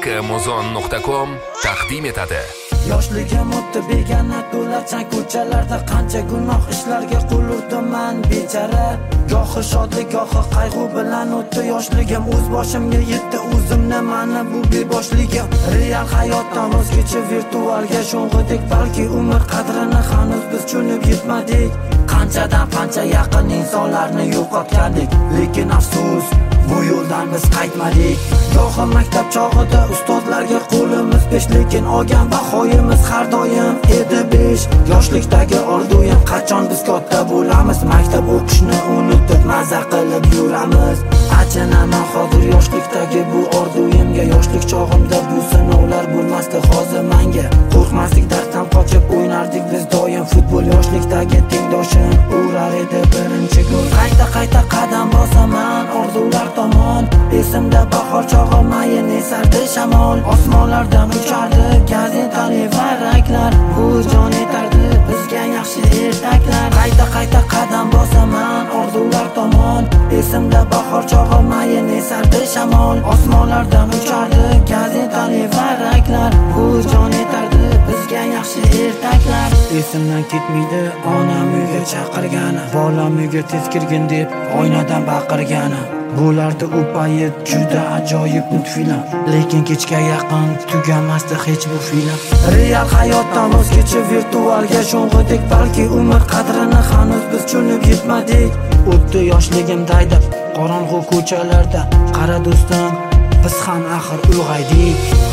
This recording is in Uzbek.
Amazon.com taqdim etadi. Yoshligim o'tdi begona to'lachan ko'chalarda, qancha gunoh ishlarga qo'l urdim bechara. Gohi shodlik, gohi qayg'u bilan o'tdi yoshligim, o'z boshimga yetdi o'zimni mana bu beboshligim. Real hayotdan voz kechib virtualga sho'ng'idik, balki umr qadrini hanuz biz tushunib yetmadik. Qanchadan qancha yaqin insonlarni yo'qotgandik, lekin afsus bu yo'ldan biz qaytmadik. Gohi maktab chog'ida ustozlarga qo'limiz besh, lekin olgan bahoyimiz har doim edi besh. Yoshlikdagi orzuyim qachon biz katta bo'lamiz, maktab o'qishni unutib maza qilib yuramiz. Achinaman hozir yoshlikdagi bu orzuyimga, yoshlik chog'imda bu sinovlar bo'lmasdi hozir menga. Qo'rqmasdik darsdan qochib o'ynardik biz doim futbol, yoshlikdagi tengdoshim urar edi birinchi gol. Qayta qadam bosaman orzular tomon, esimda bahor chog'i mayin esardi shamol. Osmonlardan uchardi gazetali varraklar, bu jon etardi bizga yaxshi ertaklar. Qayta qadam bosaman orzular tomon, esimda bahor chog'i mayin esardi shamol. Osmonlardan uchardi gazetali varraklar, bu jon etardi bizga yaxshi ertaklar. Esimdan ketmaydi onam uyga chaqirgani, bolam uyga tez kirgin deb oynadan baqirgani. Bo'lardi u payt juda ajoyib multfilm, lekin kechga yaqin tugamasdi hech bu film. Real hayotdan voz kechib virtualga sho'ng'idik, balki umr qadrini hanuz biz tushunib yetmadik. O'tdi yoshligim daydib qorong'u ko'chalarda, qara do'stim biz ham axir ulg'aydik.